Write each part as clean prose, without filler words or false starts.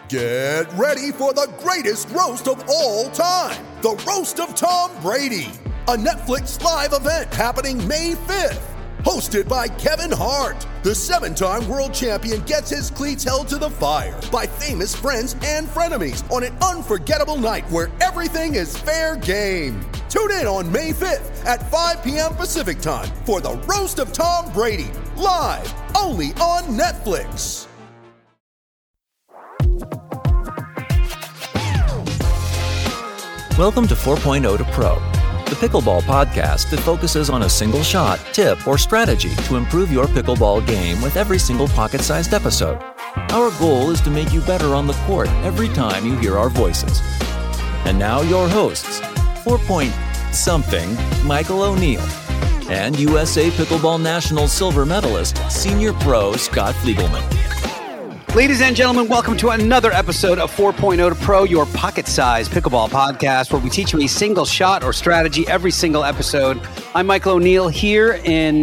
Get ready for the greatest roast of all time, the Roast of Tom Brady, a Netflix live event happening May 5th. Hosted by Kevin Hart, the 7-time world champion gets his cleats held to the fire by famous friends and frenemies on an unforgettable night where everything is fair game. Tune in on May 5th at 5 p.m. Pacific time for the Roast of Tom Brady, live only on Netflix. Welcome to 4.0 to Pro, the pickleball podcast that focuses on a single shot, tip, or strategy to improve your pickleball game with every single pocket-sized episode. Our goal is to make you better on the court every time you hear our voices. And now your hosts, 4-point-something Michael O'Neill, and USA Pickleball National silver medalist, senior pro Scott Fliegelman. Ladies and gentlemen, welcome to another episode of 4.0 to Pro, your pocket-sized pickleball podcast, where we teach you a single shot or strategy every single episode. I'm Michael O'Neill here in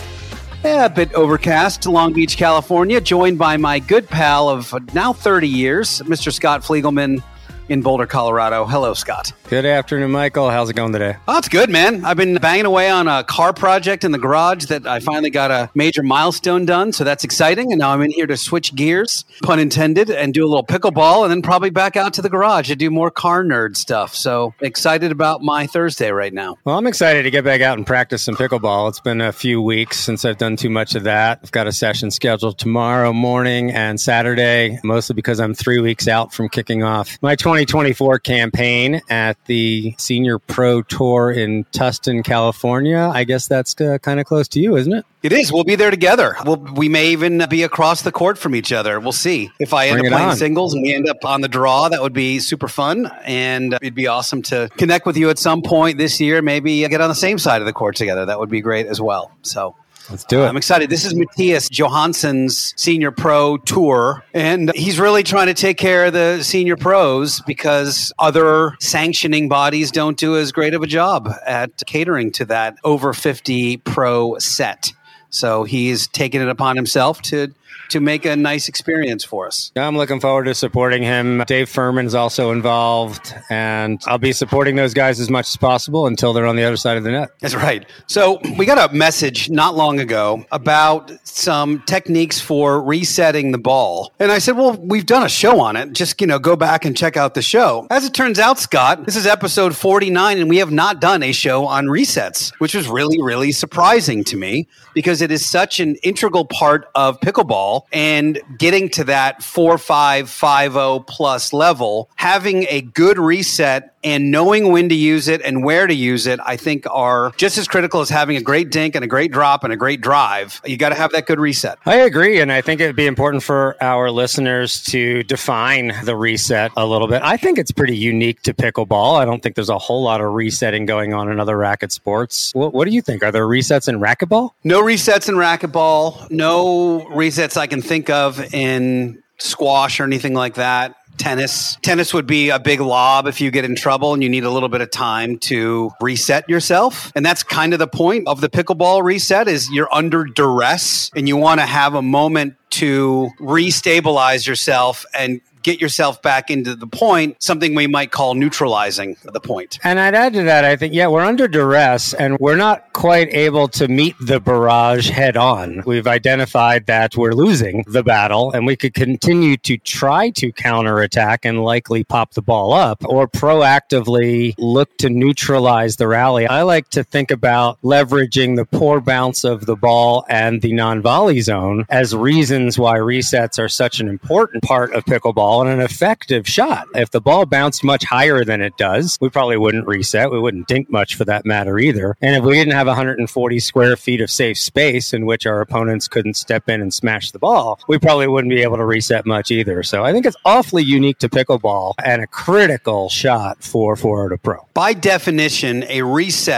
a bit overcast Long Beach, California, joined by my good pal of now 30 years, Mr. Scott Fliegelman in Boulder, Colorado. Hello, Scott. Good afternoon, Michael. How's it going today? Oh, it's good, man. I've been banging away on a car project in the garage that I finally got a major milestone done, so that's exciting. And now I'm in here to switch gears, pun intended, and do a little pickleball, and then probably back out to the garage to do more car nerd stuff. So excited about my Thursday right now. Well, I'm excited to get back out and practice some pickleball. It's been a few weeks since I've done too much of that. I've got a session scheduled tomorrow morning and Saturday, mostly because I'm 3 weeks out from kicking off my 2024 campaign at the Senior Pro Tour in Tustin, California. I guess that's kind of close to you, isn't it? It is. We'll be there together. We may even be across the court from each other. We'll see. If I end up playing singles and we end up on the draw, that would be super fun. And it'd be awesome to connect with you at some point this year. Maybe get on the same side of the court together. That would be great as well. So let's do it. I'm excited. This is Matthias Johansson's Senior Pro Tour, and he's really trying to take care of the senior pros because other sanctioning bodies don't do as great of a job at catering to that over 50 pro set. So he's taken it upon himself to make a nice experience for us. I'm looking forward to supporting him. Dave Furman's also involved, and I'll be supporting those guys as much as possible until they're on the other side of the net. That's right. So we got a message not long ago about some techniques for resetting the ball. And I said, well, we've done a show on it. Just, go back and check out the show. As it turns out, Scott, this is episode 49, and we have not done a show on resets, which was really, really surprising to me because it is such an integral part of pickleball. And getting to that 4-5, 5-0 plus level, having a good reset and knowing when to use it and where to use it, I think are just as critical as having a great dink and a great drop and a great drive. You got to have that good reset. I agree. And I think it'd be important for our listeners to define the reset a little bit. I think it's pretty unique to pickleball. I don't think there's a whole lot of resetting going on in other racket sports. What do you think? Are there resets in racquetball? No resets in racquetball. No resets I can think of in squash or anything like that. Tennis would be a big lob if you get in trouble and you need a little bit of time to reset yourself. And that's kind of the point of the pickleball reset is you're under duress and you want to have a moment to restabilize yourself and get yourself back into the point, something we might call neutralizing the point. And I'd add to that, I think, we're under duress and we're not quite able to meet the barrage head on. We've identified that we're losing the battle and we could continue to try to counterattack and likely pop the ball up or proactively look to neutralize the rally. I like to think about leveraging the poor bounce of the ball and the non-volley zone as reasons why resets are such an important part of pickleball and an effective shot. If the ball bounced much higher than it does, we probably wouldn't reset. We wouldn't dink much for that matter either. And if we didn't have 140 square feet of safe space in which our opponents couldn't step in and smash the ball, we probably wouldn't be able to reset much either. So I think it's awfully unique to pickleball and a critical shot for 4.0 to Pro. By definition, a reset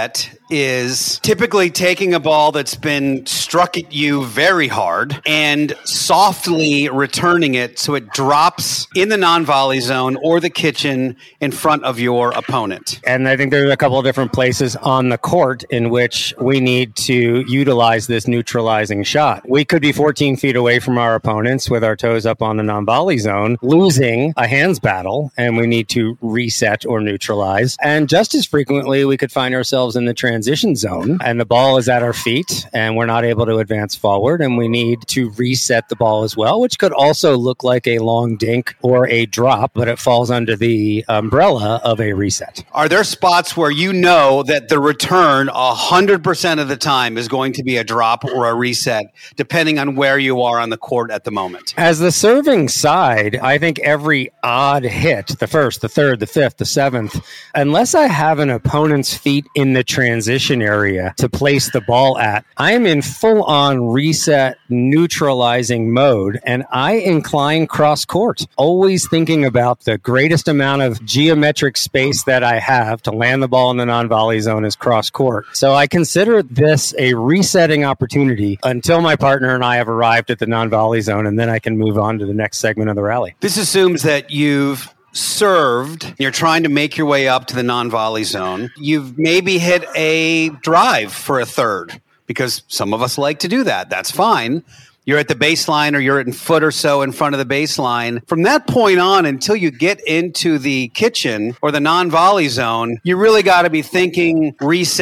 is typically taking a ball that's been struck at you very hard and softly returning it so it drops in the non-volley zone or the kitchen in front of your opponent. And I think there's a couple of different places on the court in which we need to utilize this neutralizing shot. We could be 14 feet away from our opponents with our toes up on the non-volley zone, losing a hands battle, and we need to reset or neutralize. And just as frequently, we could find ourselves in the transition zone, and the ball is at our feet, and we're not able to advance forward, and we need to reset the ball as well, which could also look like a long dink or a drop, but it falls under the umbrella of a reset. Are there spots where you know that the return 100% of the time is going to be a drop or a reset, depending on where you are on the court at the moment? As the serving side, I think every odd hit, the first, the third, the fifth, the seventh, unless I have an opponent's feet in the transition area to place the ball at, I am in full-on reset neutralizing mode, and I incline cross-court, always thinking about the greatest amount of geometric space that I have to land the ball in the non-volley zone is cross-court. So I consider this a resetting opportunity until my partner and I have arrived at the non-volley zone, and then I can move on to the next segment of the rally. This assumes that you've served, you're trying to make your way up to the non-volley zone. You've maybe hit a drive for a third, because some of us like to do that. That's fine. You're at the baseline, or you're at a foot or so in front of the baseline. From that point on, until you get into the kitchen or the non-volley zone, you really got to be thinking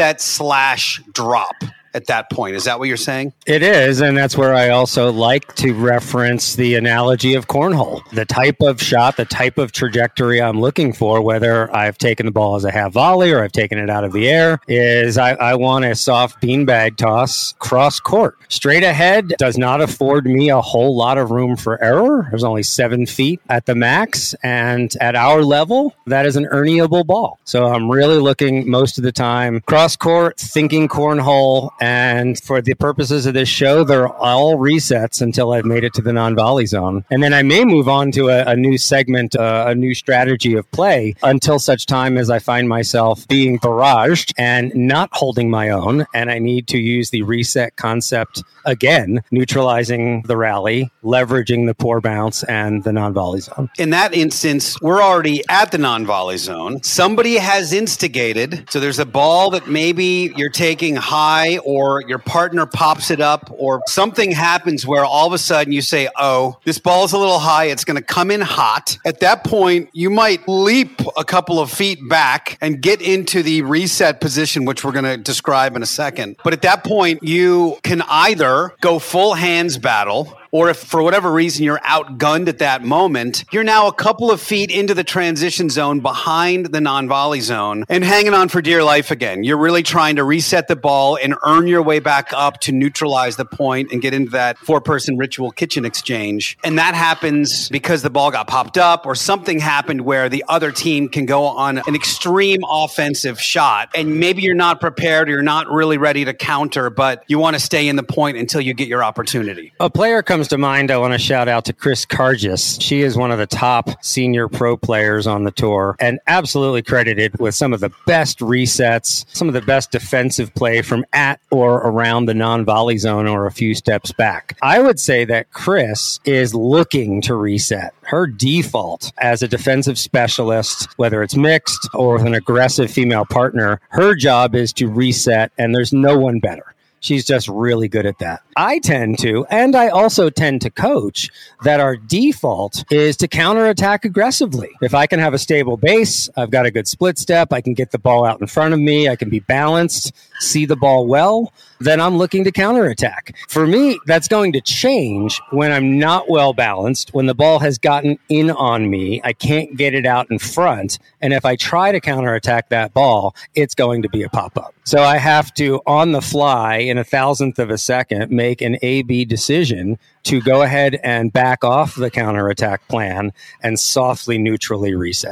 reset/drop. At that point. Is that what you're saying? It is, and that's where I also like to reference the analogy of cornhole. The type of shot, the type of trajectory I'm looking for, whether I've taken the ball as a half volley or I've taken it out of the air, is I want a soft beanbag toss cross court. Straight ahead does not afford me a whole lot of room for error. There's only 7 feet at the max, and at our level, that is an earnable ball. So I'm really looking most of the time cross court, thinking cornhole. And for the purposes of this show, they're all resets until I've made it to the non-volley zone. And then I may move on to a new segment, a new strategy of play until such time as I find myself being barraged and not holding my own. And I need to use the reset concept again, neutralizing the rally, leveraging the poor bounce and the non-volley zone. In that instance, we're already at the non-volley zone. Somebody has instigated. So there's a ball that maybe you're taking high, or your partner pops it up, or something happens where all of a sudden you say, oh, this ball is a little high. It's going to come in hot. At that point, you might leap a couple of feet back and get into the reset position, which we're going to describe in a second. But at that point, you can either go full hands battle, or if for whatever reason you're outgunned at that moment, you're now a couple of feet into the transition zone behind the non-volley zone and hanging on for dear life again. You're really trying to reset the ball and earn your way back up to neutralize the point and get into that 4-person ritual kitchen exchange. And that happens because the ball got popped up, or something happened where the other team can go on an extreme offensive shot. And maybe you're not prepared, or you're not really ready to counter, but you want to stay in the point until you get your opportunity. A player comes to mind, I want to shout out to Chris Kargis. She is one of the top senior pro players on the tour, and absolutely credited with some of the best resets, some of the best defensive play from at or around the non-volley zone or a few steps back. I would say that Chris is looking to reset. Her default as a defensive specialist, whether it's mixed or with an aggressive female partner, her job is to reset, and there's no one better. She's just really good at that. I tend to, and I also tend to coach, that our default is to counterattack aggressively. If I can have a stable base, I've got a good split step, I can get the ball out in front of me, I can be balanced, see the ball well, then I'm looking to counterattack. For me, that's going to change when I'm not well balanced, when the ball has gotten in on me, I can't get it out in front, and if I try to counterattack that ball, it's going to be a pop-up. So I have to, on the fly, in a thousandth of a second, make an A-B decision to go ahead and back off the counterattack plan and softly, neutrally reset.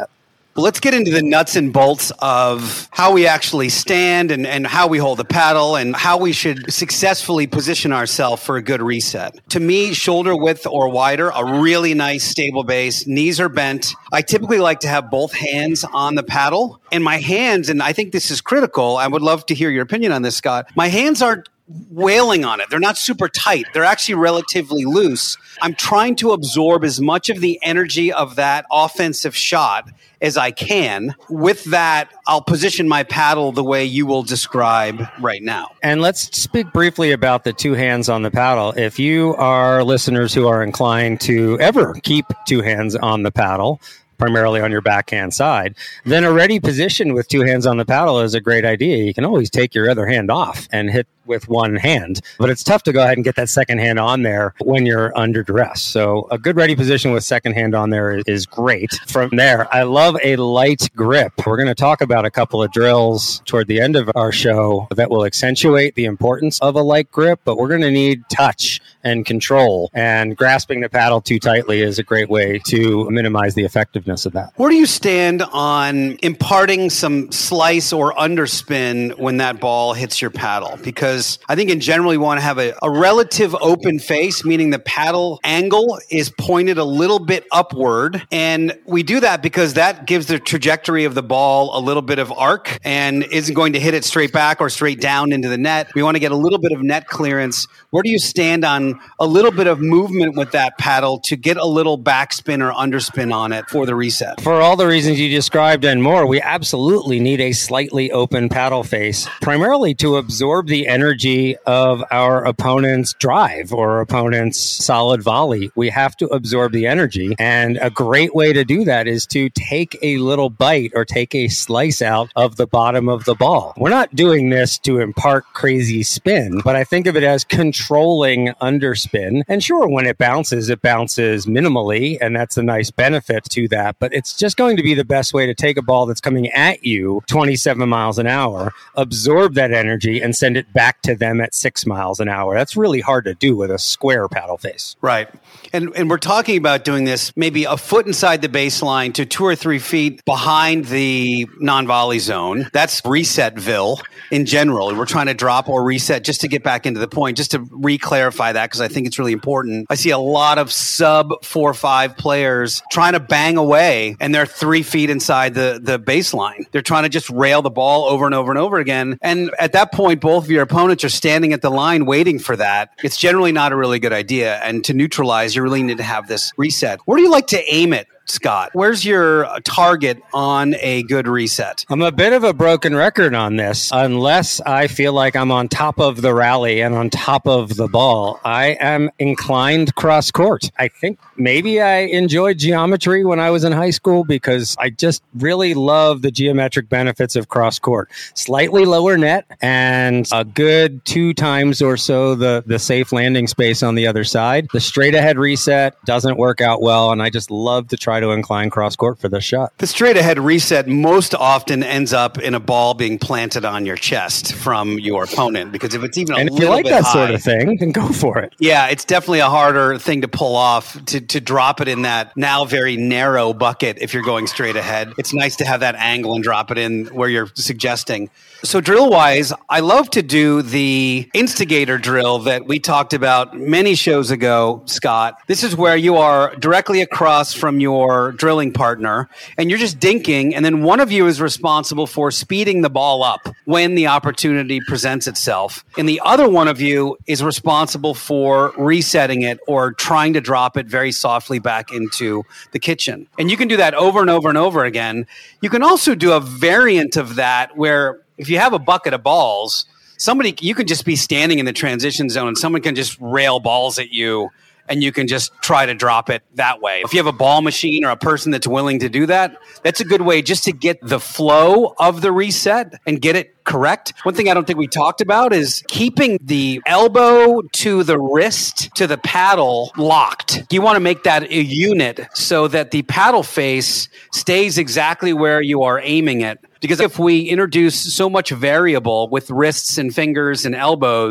Let's get into the nuts and bolts of how we actually stand and how we hold the paddle and how we should successfully position ourselves for a good reset. To me, shoulder width or wider, a really nice stable base. Knees are bent. I typically like to have both hands on the paddle. And my hands, and I think this is critical, I would love to hear your opinion on this, Scott. My hands aren't wailing on it. They're not super tight. They're actually relatively loose. I'm trying to absorb as much of the energy of that offensive shot as I can. With that, I'll position my paddle the way you will describe right now. And let's speak briefly about the two hands on the paddle. If you are listeners who are inclined to ever keep two hands on the paddle, primarily on your backhand side, then a ready position with two hands on the paddle is a great idea. You can always take your other hand off and hit with one hand, but it's tough to go ahead and get that second hand on there when you're under duress. So a good ready position with second hand on there is great. From there, I love a light grip. We're going to talk about a couple of drills toward the end of our show that will accentuate the importance of a light grip, but we're going to need touch and control, and grasping the paddle too tightly is a great way to minimize the effectiveness of that. Where do you stand on imparting some slice or underspin when that ball hits your paddle? Because I think in general, you want to have a relative open face, meaning the paddle angle is pointed a little bit upward. And we do that because that gives the trajectory of the ball a little bit of arc and isn't going to hit it straight back or straight down into the net. We want to get a little bit of net clearance. Where do you stand on a little bit of movement with that paddle to get a little backspin or underspin on it for the reset? For all the reasons you described and more, we absolutely need a slightly open paddle face, primarily to absorb the energy of our opponent's drive or opponent's solid volley. We have to absorb the energy. And a great way to do that is to take a little bite or take a slice out of the bottom of the ball. We're not doing this to impart crazy spin, but I think of it as controlling underspin. And sure, when it bounces minimally, and that's a nice benefit to that. But it's just going to be the best way to take a ball that's coming at you 27 miles an hour, absorb that energy, and send it back to them at 6 miles an hour. That's really hard to do with a square paddle face. Right. And we're talking about doing this maybe a foot inside the baseline to 2 or 3 feet behind the non-volley zone. That's resetville in general. We're trying to drop or reset just to get back into the point, just to re-clarify that because I think it's really important. I see a lot of sub 4-5 players trying to bang away and they're 3 feet inside the baseline. They're trying to just rail the ball over and over and over again. And at that point, both of your opponents are standing at the line waiting for that. It's generally not a really good idea. And to neutralize, you really need to have this reset. Where do you like to aim it, Scott? Where's your target on a good reset? I'm a bit of a broken record on this. Unless I feel like I'm on top of the rally and on top of the ball, I am inclined cross court. I think maybe I enjoyed geometry when I was in high school because I just really love the geometric benefits of cross court. Slightly lower net and a good 2 times or so the safe landing space on the other side. The straight ahead reset doesn't work out well, and I just love to try to incline cross court for this shot. The straight ahead reset most often ends up in a ball being planted on your chest from your opponent, because if it's even and a if you little like bit that high, sort of thing, then go for it. Yeah, it's definitely a harder thing to pull off to drop it in that now very narrow bucket if you're going straight ahead. It's nice to have that angle and drop it in where you're suggesting. So drill-wise, I love to do the instigator drill that we talked about many shows ago, Scott. This is where you are directly across from your drilling partner, and you're just dinking, and then one of you is responsible for speeding the ball up when the opportunity presents itself, and the other one of you is responsible for resetting it or trying to drop it very softly back into the kitchen. And you can do that over and over and over again. You can also do a variant of that where if you have a bucket of balls, you can just be standing in the transition zone and someone can just rail balls at you and you can just try to drop it that way. If you have a ball machine or a person that's willing to do that, that's a good way just to get the flow of the reset and get it correct. One thing I don't think we talked about is keeping the elbow to the wrist to the paddle locked. You want to make that a unit so that the paddle face stays exactly where you are aiming it. Because if we introduce so much variable with wrists and fingers and elbows,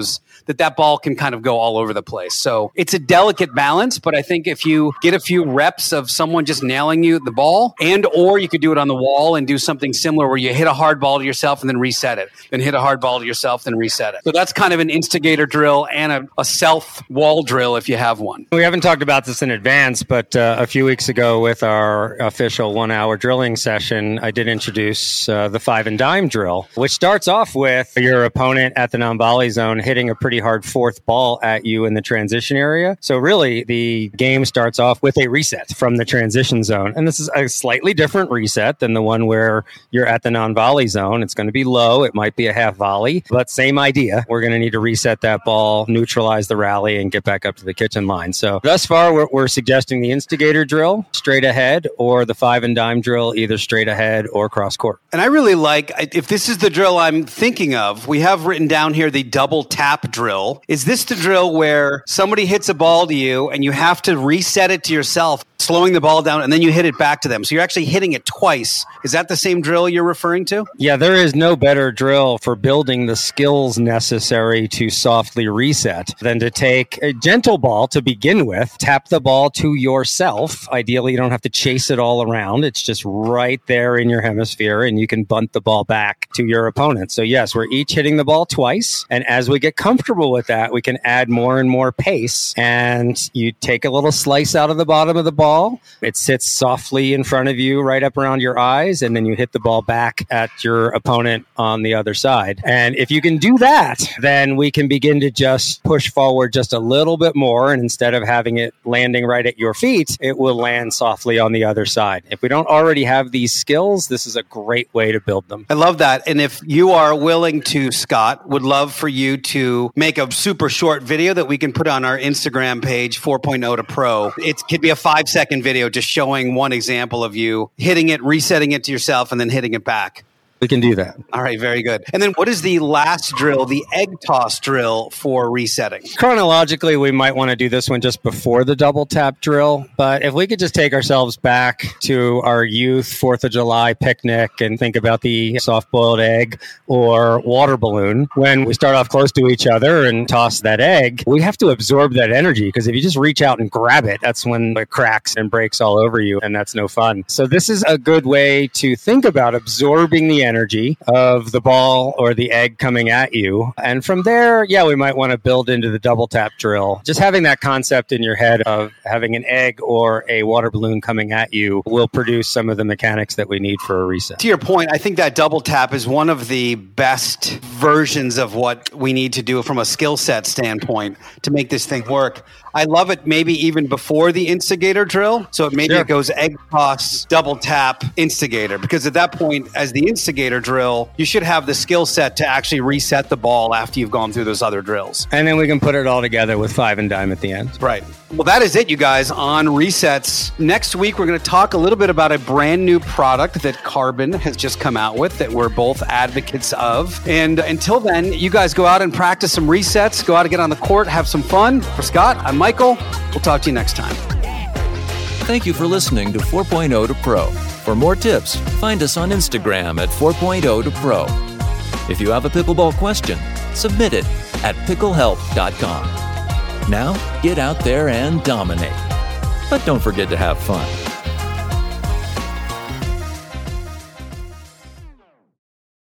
that ball can kind of go all over the place. So it's a delicate balance, but I think if you get a few reps of someone just nailing you the ball, or you could do it on the wall and do something similar where you hit a hard ball to yourself and then reset it, then hit a hard ball to yourself, then reset it. So that's kind of an instigator drill and a self wall drill if you have one. We haven't talked about this in advance, but a few weeks ago with our official 1 hour drilling session, I did introduce the 5 and dime drill, which starts off with your opponent at the non-volley zone hitting a pretty hard fourth ball at you in the transition area. So really, the game starts off with a reset from the transition zone. And this is a slightly different reset than the one where you're at the non-volley zone. It's going to be low. It might be a half volley, but same idea. We're going to need to reset that ball, neutralize the rally, and get back up to the kitchen line. So thus far, we're suggesting the instigator drill straight ahead, or the 5 and dime drill either straight ahead or cross court. And I really like, if this is the drill I'm thinking of, we have written down here the double tap drill. Is this the drill where somebody hits a ball to you and you have to reset it to yourself, slowing the ball down, and then you hit it back to them? So you're actually hitting it twice. Is that the same drill you're referring to? Yeah, there is no better drill for building the skills necessary to softly reset than to take a gentle ball to begin with, tap the ball to yourself. Ideally, you don't have to chase it all around. It's just right there in your hemisphere, and you can bunt the ball back to your opponent. So yes, we're each hitting the ball twice, and as we get comfortable with that, we can add more and more pace, and you take a little slice out of the bottom of the ball. It sits softly in front of you, right up around your eyes, and then you hit the ball back at your opponent on the other side. And if you can do that, then we can begin to just push forward just a little bit more, and instead of having it landing right at your feet, it will land softly on the other side. If we don't already have these skills, this is a great way to build them. I love that. And if you are willing to, Scott, would love for you to make a super short video that we can put on our Instagram page, 4.0 to Pro. It could be a 5-second video just showing one example of you hitting it, resetting it to yourself, and then hitting it back. We can do that. All right, very good. And then what is the last drill, the egg toss drill for resetting? Chronologically, we might want to do this one just before the double tap drill. But if we could just take ourselves back to our youth 4th of July picnic and think about the soft-boiled egg or water balloon, when we start off close to each other and toss that egg, we have to absorb that energy, because if you just reach out and grab it, that's when it cracks and breaks all over you, and that's no fun. So this is a good way to think about absorbing the energy of the ball or the egg coming at you. And from there, we might want to build into the double tap drill. Just having that concept in your head of having an egg or a water balloon coming at you will produce some of the mechanics that we need for a reset. To your point, I think that double tap is one of the best versions of what we need to do from a skill set standpoint to make this thing work. I love it maybe even before the instigator drill. So maybe it goes egg toss, double tap, instigator. Because at that point, as the instigator drill, you should have the skill set to actually reset the ball after you've gone through those other drills. And then we can put it all together with 5 and dime at the end. Right. Well, that is it, you guys, on resets. Next week, we're going to talk a little bit about a brand new product that Carbon has just come out with that we're both advocates of. And until then, you guys go out and practice some resets. Go out and get on the court, have some fun. For Scott, I'm Michael. We'll talk to you next time. Thank you for listening to 4.0 to Pro. For more tips, find us on Instagram at 4.0 to Pro. If you have a pickleball question, submit it at picklehelp.com. Now, get out there and dominate. But don't forget to have fun.